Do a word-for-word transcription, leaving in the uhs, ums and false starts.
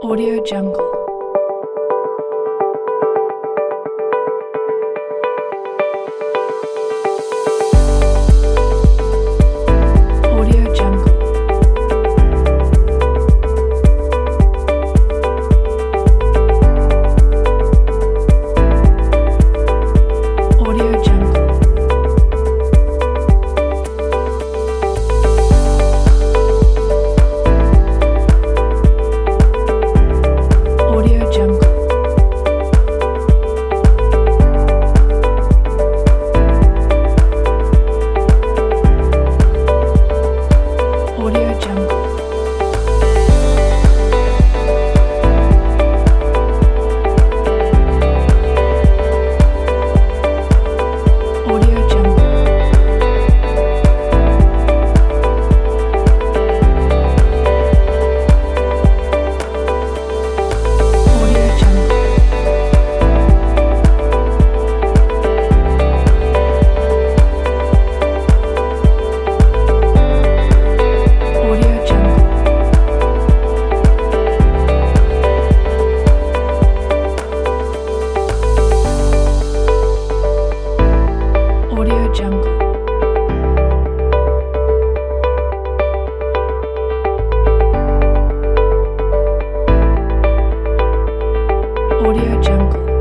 Audio Jungle. Audio Jungle. Audio Jungle. Audio Jungle. Audio Jungle. Audio Jungle. Audio Jungle. Audio Jungle. Audio Jungle. Audio Jungle.